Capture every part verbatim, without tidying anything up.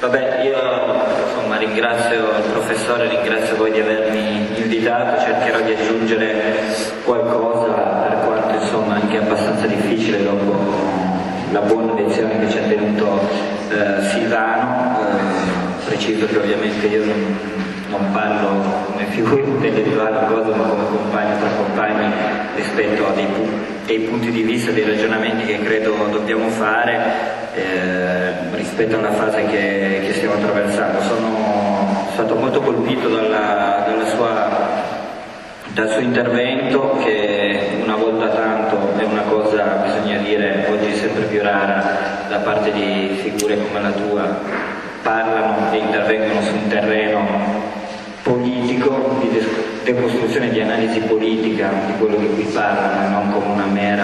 Vabbè, io insomma ringrazio il professore, ringrazio voi di avermi invitato, cercherò di aggiungere qualcosa, per quanto insomma anche abbastanza difficile dopo la buona lezione che ci ha tenuto eh, Silvano. Eh, preciso che ovviamente io non, non parlo come figura intellettuale, cosa, ma come compagno tra compagni rispetto a dei, pu dei punti di vista, dei ragionamenti che credo dobbiamo fare eh, rispetto alla fase che, che stiamo attraversando. Sono stato molto colpito dalla, dalla sua, dal suo intervento, che una volta tanto è una cosa, bisogna dire, oggi sempre più rara da parte di figure come la tua, parlano e intervengono su un terreno politico, di decostruzione, di analisi politica di quello di cui parlano, non come una mera,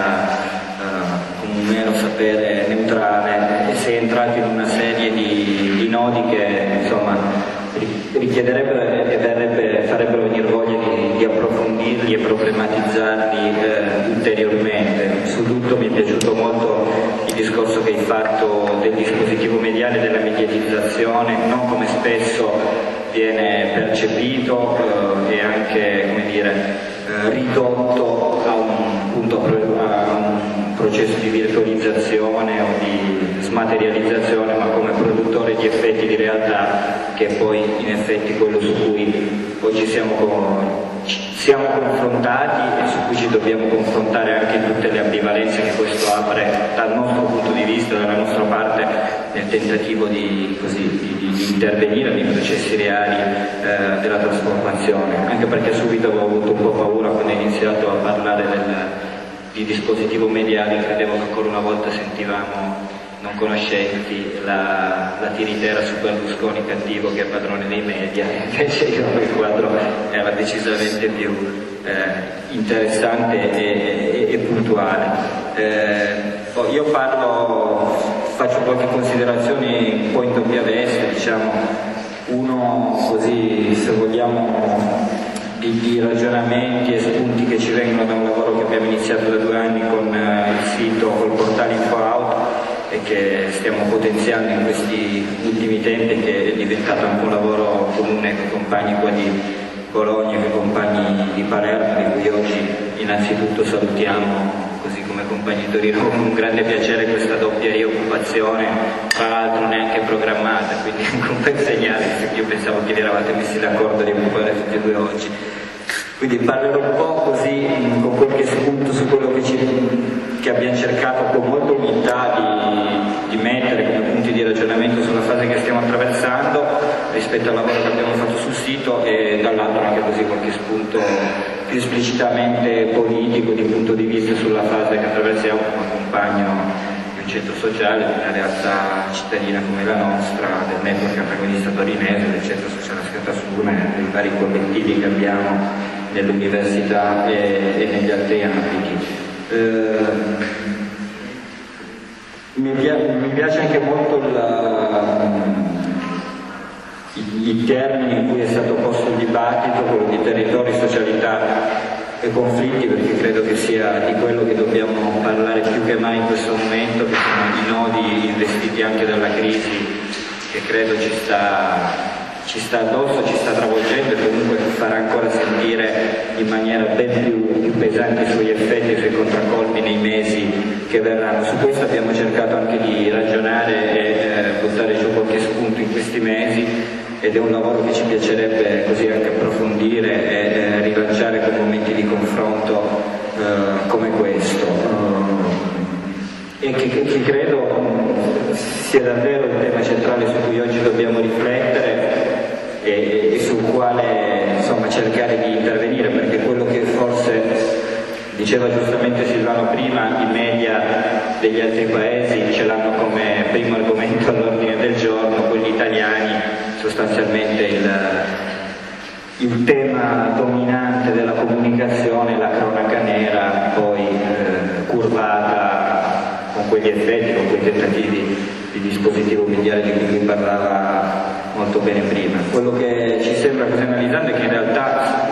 uh, come un mero sapere neutrale, e si è entrati in una serie di, di nodi che insomma richiederebbero e verrebbe, farebbero venire voglia di, di approfondirli e problematizzarli eh, ulteriormente. Su tutto mi è piaciuto molto il discorso che hai fatto del dispositivo mediale, della mediatizzazione, non come spesso viene percepito eh, e anche, come dire, eh, ridotto a un, punto, a un processo di virtualizzazione o di smaterializzazione, ma come produttore di effetti di realtà, che è poi in effetti quello su cui oggi siamo, con, siamo confrontati e su cui ci dobbiamo confrontare anche in tutte le ambivalenze che questo apre dal nostro punto di vista, dalla nostra parte, nel tentativo di, così, di, di, di intervenire nei processi reali eh, della trasformazione, anche perché subito avevo avuto un po' paura quando ho iniziato a parlare del, di dispositivo mediale. Credevo che ancora una volta sentivamo non conoscenti la, la tiritera su Berlusconi cattivo che è padrone dei media, invece il quadro era decisamente più eh, interessante e, e, e puntuale. Eh, io parlo, faccio qualche considerazione un po' in doppia veste, diciamo, uno così, se vogliamo, di, di ragionamenti e spunti che ci vengono da un lavoro che abbiamo iniziato da due anni con eh, il sito, col portale InfoOut, e che stiamo potenziando in questi ultimi tempi, che è diventato anche un lavoro comune con i compagni qua di Bologna e con i compagni di Palermo, di cui oggi innanzitutto salutiamo, così come compagni di Torino, con un grande piacere questa doppia rioccupazione, tra l'altro neanche programmata, quindi anche un bel segnale, io pensavo che vi eravate messi d'accordo di occupare tutti e due oggi. Quindi parlerò un po' così, con qualche spunto su quello che, ci, che abbiamo cercato con molta umiltà di, di mettere come punti di ragionamento sulla fase che stiamo attraversando rispetto al lavoro che abbiamo fatto sul sito, e dall'altro anche così qualche spunto più esplicitamente politico, di punto di vista sulla fase che attraversiamo come compagno di un centro sociale, di una realtà cittadina come la nostra, del network antagonista torinese, del centro sociale Scatasuna, dei vari collettivi che abbiamo nell'università e, e negli altri ambiti. Eh, mi, piace, mi piace anche molto la, i, i termini in cui è stato posto il dibattito, quello di territori, socialità e conflitti, perché credo che sia di quello che dobbiamo parlare più che mai in questo momento, che sono i nodi investiti anche dalla crisi, che credo ci sta ci sta addosso, ci sta travolgendo e comunque farà ancora sentire in maniera ben più, più pesante i suoi effetti e i suoi contraccolpi nei mesi che verranno. Su questo abbiamo cercato anche di ragionare e eh, buttare giù qualche spunto in questi mesi, ed è un lavoro che ci piacerebbe così anche approfondire e eh, rilanciare con momenti di confronto eh, come questo, uh, e che, che credo sia davvero il tema centrale su cui oggi dobbiamo riflettere e, e sul quale insomma cercare di intervenire, perché quello che forse diceva giustamente Silvano prima, i media degli altri paesi ce l'hanno come primo argomento all'ordine del giorno, quelli italiani sostanzialmente il, il tema dominante della comunicazione, la cronaca nera, poi eh, curvata con quegli effetti, con quei tentativi di dispositivo mediale di cui parlava molto bene prima. Quello che ci sembra così analizzando è che in realtà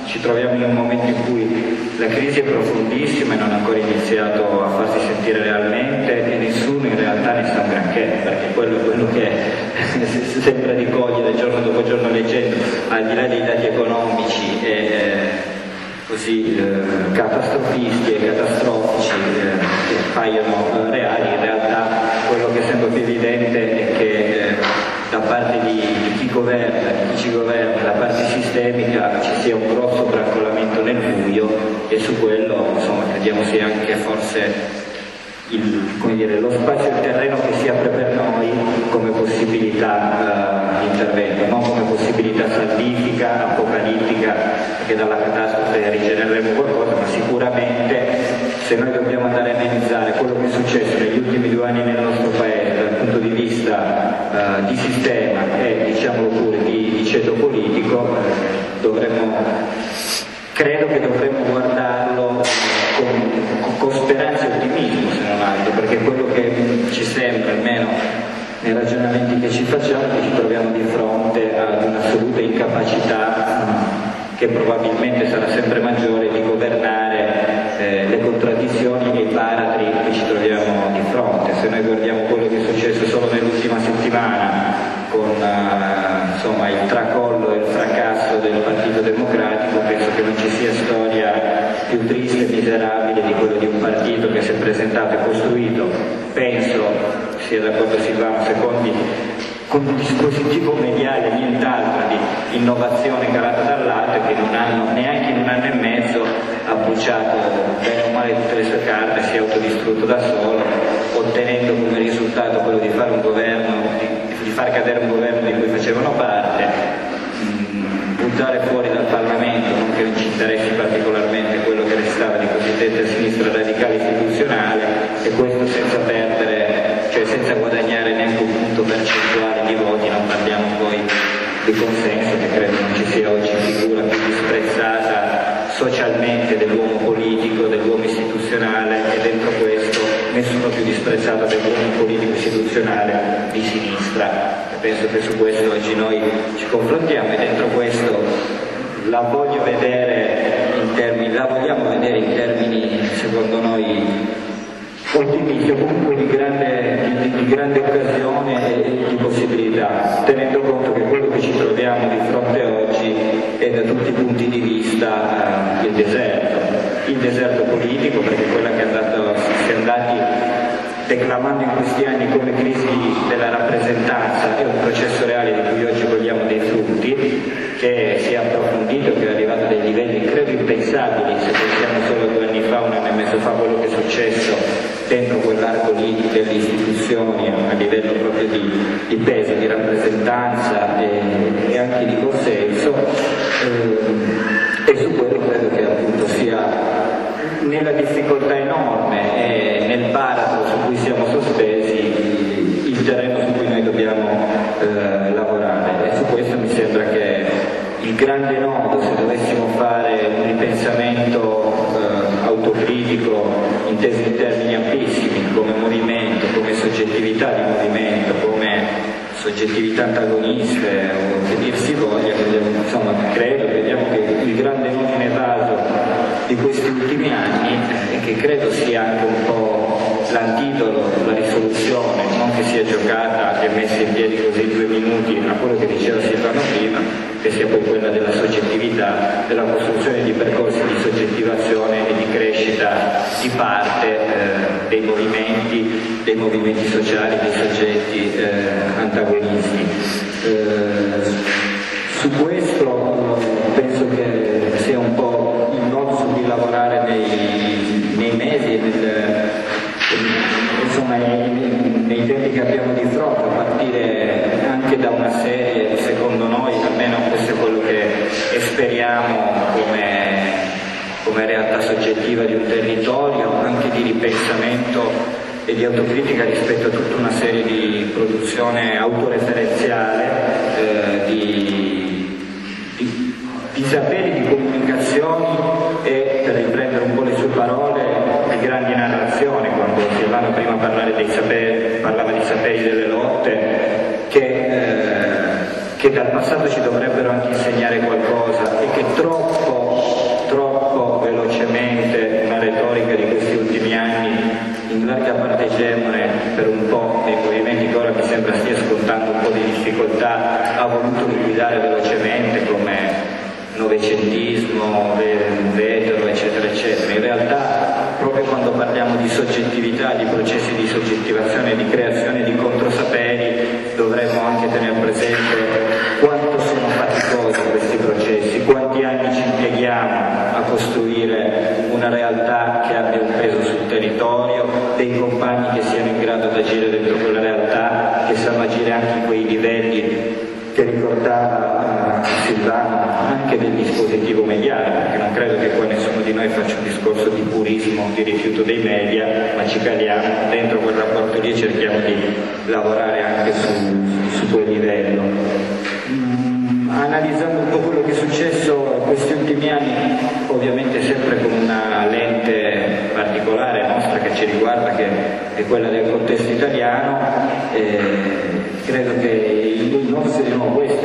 ci troviamo in un momento in cui la crisi è profondissima e non ha ancora iniziato a farsi sentire realmente, e nessuno in realtà ne sa un granché, perché quello è quello che si sembra di cogliere giorno dopo giorno leggendo, al di là dei dati economici e eh, così eh, catastrofisti e catastrofici eh, che paiono eh, reali. In realtà quello che sembra più evidente è che eh, da parte di, di chi governa, di chi ci governa, da parte sistemica ci sia un grosso brancolamento nel buio, e su quello insomma crediamo sia anche forse il, come dire, lo spazio, il terreno che si apre per noi come possibilità uh, di intervento, non come possibilità salvifica, apocalittica, che dalla catastrofe rigenereremo qualcosa, ma sicuramente se noi dobbiamo andare a analizzare quello che è successo negli ultimi due anni nel nostro paese dal punto di vista uh, di sistema e diciamolo pure di, di ceto politico, dovremmo, credo che dovremmo guardarlo con, con speranza e ottimismo, se non altro, perché quello che ci sembra, almeno nei ragionamenti che ci facciamo, è che ci troviamo di fronte ad un'assoluta incapacità che probabilmente sarà sempre maggiore di governare eh, le contraddizioni e i baratri che ci troviamo di fronte. Se noi guardiamo quello che è successo solo nell'ultima settimana con uh, insomma, il tracollo e il fracasso del Partito Democratico, penso che non ci sia storia più triste e miserabile di quello di un partito che si è presentato e costruito, penso sia d'accordo Silvano Secondi, con un dispositivo mediale nient'altro di innovazione calata dall'alto, e che in un anno, neanche in un anno e mezzo, ha bruciato bene o male tutte le sue carte, si è autodistrutto da solo, ottenendo come risultato quello di fare un governo, di, di far cadere un governo di cui facevano parte, mh, buttare fuori dal Parlamento, non che non ci interessi particolarmente quello che restava di cosiddetta sinistra radicale istituzionale, e questo senza perdere, cioè senza guadagnare neanche un punto percentuale di voti. Non parliamo poi di consenso, che credo non ci sia oggi figura più disprezzata socialmente dell'uomo politico, dell'uomo istituzionale, e dentro questo nessuno più disprezzato dell'uomo politico istituzionale di sinistra. E penso che su questo oggi noi ci confrontiamo, e dentro questo la voglio vedere in termini, la vogliamo vedere in termini, secondo noi, ottimisti, comunque di grande, di, di grande occasione e di possibilità, tenendo conto che quello che ci troviamo di fronte oggi è da tutti i punti di vista eh, il deserto, il deserto politico, perché quella che è andato, si è andati declamando in questi anni come crisi della rappresentanza è un processo reale di cui oggi cogliamo dei frutti, che si è approfondito, che è arrivato a dei livelli credo impensabili se pensiamo solo a due anni fa, un anno e mezzo fa, quello che è successo dentro quell'arco lì delle istituzioni a livello proprio di, di peso, di rappresentanza e, e anche di consenso, eh, e su quello credo che appunto sia nella difficoltà enorme e nel baratro su cui siamo sospesi il terreno su cui noi dobbiamo eh, lavorare, e su questo mi sembra che il grande nodo, se dovessimo fare un ripensamento eh, autocritico inteso in termini ampissimi, come movimento, come soggettività di movimento, come soggettività antagoniste o che dir si voglia, insomma credo, vediamo che il grande nodo inevaso di questi ultimi anni, e che credo sia anche un po' l'antidolo, la risoluzione, non che sia giocata e messa in piedi così in due minuti a quello che diceva Silvano prima, che sia poi quella della soggettività, della costruzione di percorsi di soggettivazione e di crescita di parte eh, dei movimenti, dei movimenti sociali, dei soggetti eh, antagonisti. Eh, su questo eh, penso che sia un po' il nodo su cui lavorare nei, nei mesi e nel, insomma, nei, nei tempi che abbiamo di fronte, a partire anche da una serie, secondo noi, almeno questo è quello che speriamo come, come realtà soggettiva di un territorio, anche di ripensamento e di autocritica rispetto a tutta una serie di produzione autoreferenziale, eh, di, di, di saperi, di comunicazioni e, per riprendere un po' le sue parole, di grandi narrazioni. Quando Silvano prima parlare dei saperi, parlava di saperi delle lotte, che, eh, che dal passato ci dovrebbero anche insegnare qualcosa e che troppo po' troppo velocemente una retorica di questi ultimi anni, in larga parte egemone per un po' dei movimenti che ora mi sembra stia scontando un po' di difficoltà, ha voluto liquidare velocemente come novecentismo, vetero, eccetera, eccetera. In realtà, proprio quando parliamo di soggettività, di processi di soggettivazione, di creazione di controsaperi, dovremmo anche tenere presente quanto sono faticosi questi processi, quanti anni ci impieghiamo a costruire una realtà che abbia un peso sul territorio, dei compagni che siano in grado di agire dentro quella realtà, che sanno agire anche in quei livelli che ricordava uh, Silvano, anche del dispositivo mediale, perché non credo che qua nessuno di noi faccia un discorso di purismo, di rifiuto dei media, ma ci caliamo dentro quel rapporto lì e cerchiamo di lavorare anche su, su quel livello. Mm, analizzando un po' quello che è successo questi ultimi anni, ovviamente sempre con una lente particolare nostra che ci riguarda, che è quella del contesto italiano, eh, credo che il nostro di nuovo questo,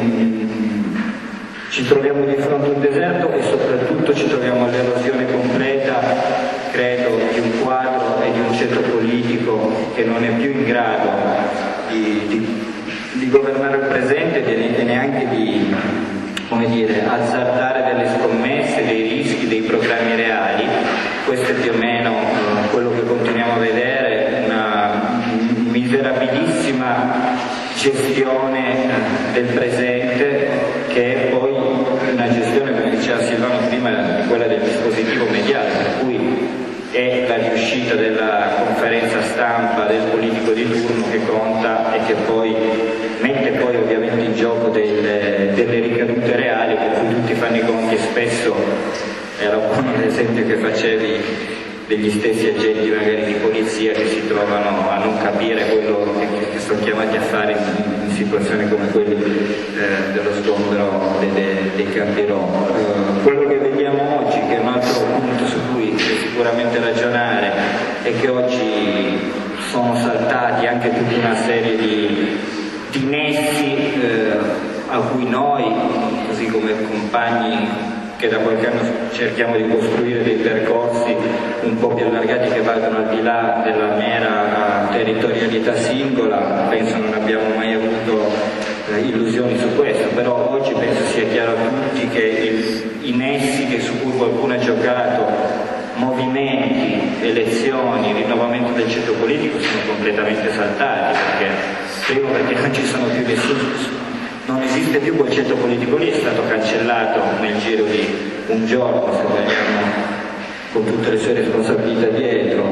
ci troviamo di fronte a un deserto e soprattutto ci troviamo all'erosione completa, credo, di un quadro e di un ceto politico che non è più in grado di, di, di governare il presente e neanche di, come dire, azzardare delle scommesse, dei rischi, dei programmi reali. Questo è più o meno uh, quello che continuiamo a vedere, una miserabilissima gestione del presente, che è poi una gestione, come diceva Silvano prima, di quella del dispositivo mediale, per cui è la riuscita della conferenza stampa del politico di turno che conta e che poi mette poi ovviamente in gioco delle, delle ricadute reali, per cui tutti fanno i conti, e spesso era un po' l'esempio che facevi degli stessi agenti magari di polizia che si trovano a non capire quello che, che sono chiamati a fare in, in situazioni come quelle eh, dello sgombero dei, dei, dei campi rom. Eh, quello che vediamo oggi, che è un altro punto su cui sicuramente ragionare, è che oggi sono saltati anche tutta una serie di, di nessi eh, a cui noi, così come compagni che da qualche anno cerchiamo di costruire dei percorsi un po' più allargati che vadano al di là della mera territorialità singola, penso non abbiamo mai avuto eh, illusioni su questo, però oggi penso sia chiaro a tutti che il, i nessi che su cui qualcuno ha giocato, movimenti, elezioni, rinnovamento del ceto politico, sono completamente saltati, perché primo perché non ci sono più nessuno. Non esiste più quel ceto politico lì, è stato cancellato nel giro di un giorno, se vogliamo, con tutte le sue responsabilità dietro,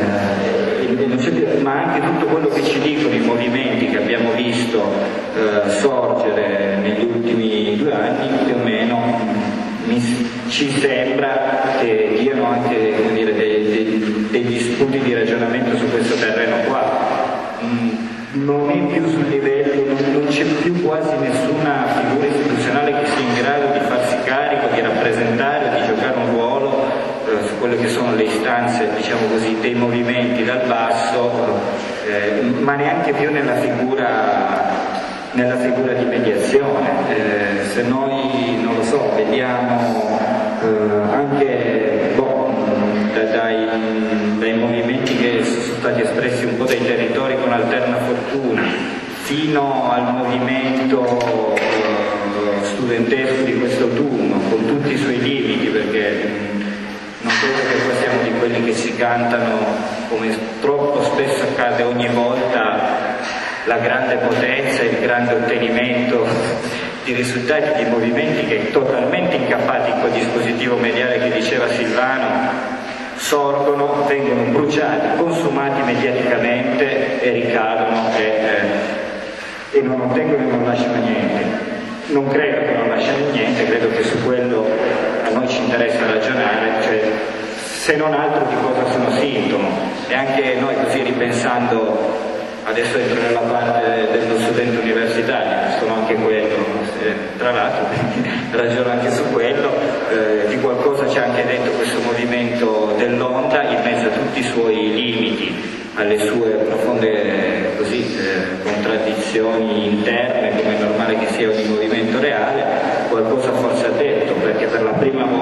eh, ma anche tutto quello che ci dicono i movimenti che abbiamo visto eh, sorgere negli ultimi due anni, più o meno mi, ci sembra che diano anche, come dire, dei, dei, degli spunti di ragionamento su questo terreno qua. Mm, non è più sul livello, non, non c'è più quasi nessuna figura istituzionale che sia in grado di farsi carico, di rappresentare, di giocare un ruolo eh, su quelle che sono le istanze, diciamo così, dei movimenti dal basso, eh, ma neanche più nella figura, nella figura di mediazione. Eh, se noi, non lo so, vediamo eh, anche boh, da, dai, dai movimenti che sono stati espressi un po' dai territori con Alterna Fortuna, fino al movimento eh, studentesco di questo autunno, con tutti i suoi limiti, perché mh, non credo che qua siamo di quelli che si cantano, come troppo spesso accade ogni volta, la grande potenza e il grande ottenimento di risultati di movimenti che totalmente incappati in quel dispositivo mediale che diceva Silvano, sorgono, vengono bruciati, consumati mediaticamente e ricadono e, eh, e non ottengono e non lasciano niente. Non credo che non lasciano niente, credo che su quello a noi ci interessa ragionare, cioè se non altro di cosa sono sintomo. E anche noi, così ripensando, adesso entro nella parte dello studente universitario, sono anche quello, eh, tra l'altro, quindi ragiono anche su quello, eh, di qualcosa c'è anche dentro questo movimento dell'onda, in mezzo a tutti i suoi limiti, alle sue profonde così, eh, contraddizioni interne, come è normale che sia ogni movimento reale, qualcosa forse ha detto, perché per la prima volta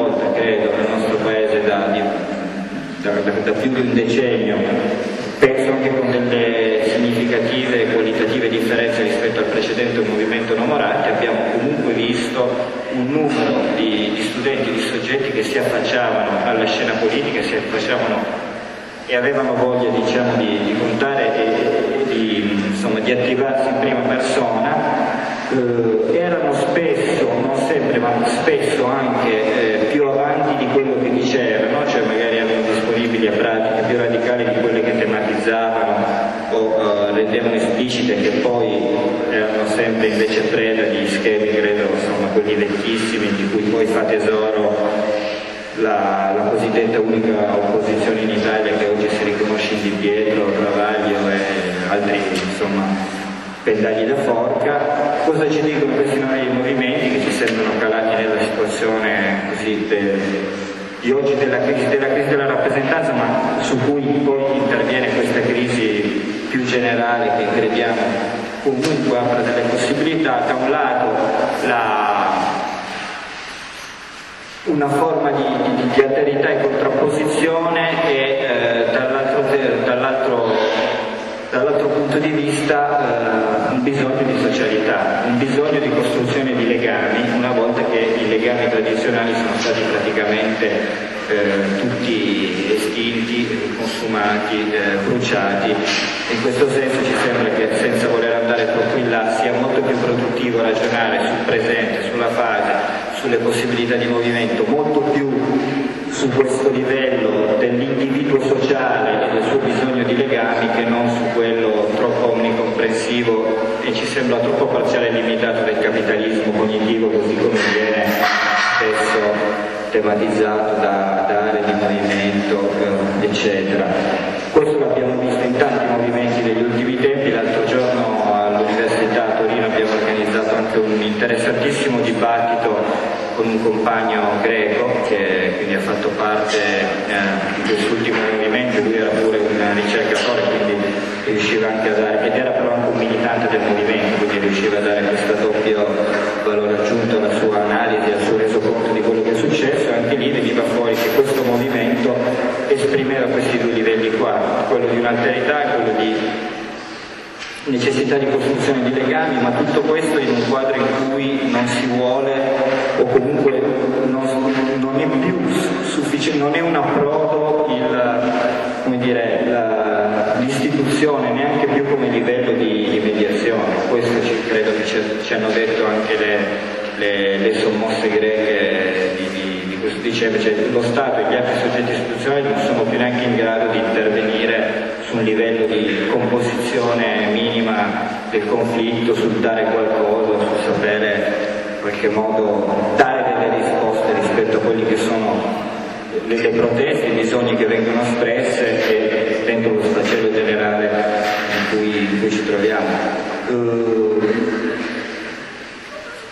da più di un decennio, penso anche con delle significative e qualitative differenze rispetto al precedente movimento No Moratti, abbiamo comunque visto un numero di, di studenti, di soggetti che si affacciavano alla scena politica, si affacciavano e avevano voglia, diciamo, di, di contare e, e di, insomma, di attivarsi in prima persona. Eh, erano spesso, non sempre, ma spesso anche eh, più avanti di quello che dicevano, cioè magari erano disponibili a pratiche più radicali di quelle che tematizzavano o eh, rendevano esplicite, che poi erano sempre invece preda di schemi, credo, insomma, quelli vecchissimi di cui poi fa tesoro La, la cosiddetta unica opposizione in Italia, che oggi si riconosce in Di Pietro, Travaglio e altri, insomma, pendagli da forca. Cosa ci dicono questi nuovi movimenti che ci sembrano calati nella situazione così de, di oggi della crisi, della crisi della rappresentanza, ma su cui poi interviene questa crisi più generale che crediamo comunque apra delle possibilità? Da un lato la una forma di, di, di alterità e contrapposizione e eh, dall'altro, dall'altro, dall'altro punto di vista eh, un bisogno di socialità, un bisogno di costruzione di legami, una volta che i legami tradizionali sono stati praticamente eh, tutti estinti, consumati, eh, bruciati. In questo senso ci sembra che, senza voler andare troppo in là, sia molto più produttivo ragionare sul presente, sulla fase, sulle possibilità di movimento, molto più su questo livello dell'individuo sociale e del suo bisogno di legami, che non su quello troppo omnicomprensivo e ci sembra troppo parziale e limitato del capitalismo cognitivo, così come viene spesso tematizzato da, da aree di movimento, eh, eccetera. Questo l'abbiamo visto in tanti movimenti degli ultimi tempi. L'altro giorno all'Università a Torino abbiamo organizzato anche un interessantissimo dibattito con un compagno greco che quindi ha fatto parte eh, di quest'ultimo movimento. Lui era pure un ricercatore, quindi riusciva anche a dare, ed era però anche un militante del movimento, quindi riusciva a dare questo doppio valore aggiunto alla sua analisi, al suo resoconto di quello che è successo. E anche lì veniva fuori che questo movimento esprimeva questi due livelli qua, quello di un'alterità e quello di necessità di costruzione di legami, ma tutto questo in un quadro in cui non si vuole, o comunque non, non è più sufficiente, non è un approdo il, come dire, la, l'istituzione neanche più come livello di, di mediazione. Questo ci, credo che ci, ci hanno detto anche le, le, le sommosse greche di, di, di questo dicembre, cioè lo Stato e gli altri soggetti istituzionali non sono più neanche in grado di intervenire su un livello di composizione minima del conflitto, sul dare qualcosa, sul sapere in qualche modo dare delle risposte rispetto a quelli che sono le, le proteste, i bisogni che vengono espresse e dentro lo sfacelo generale in cui, in cui ci troviamo. Uh,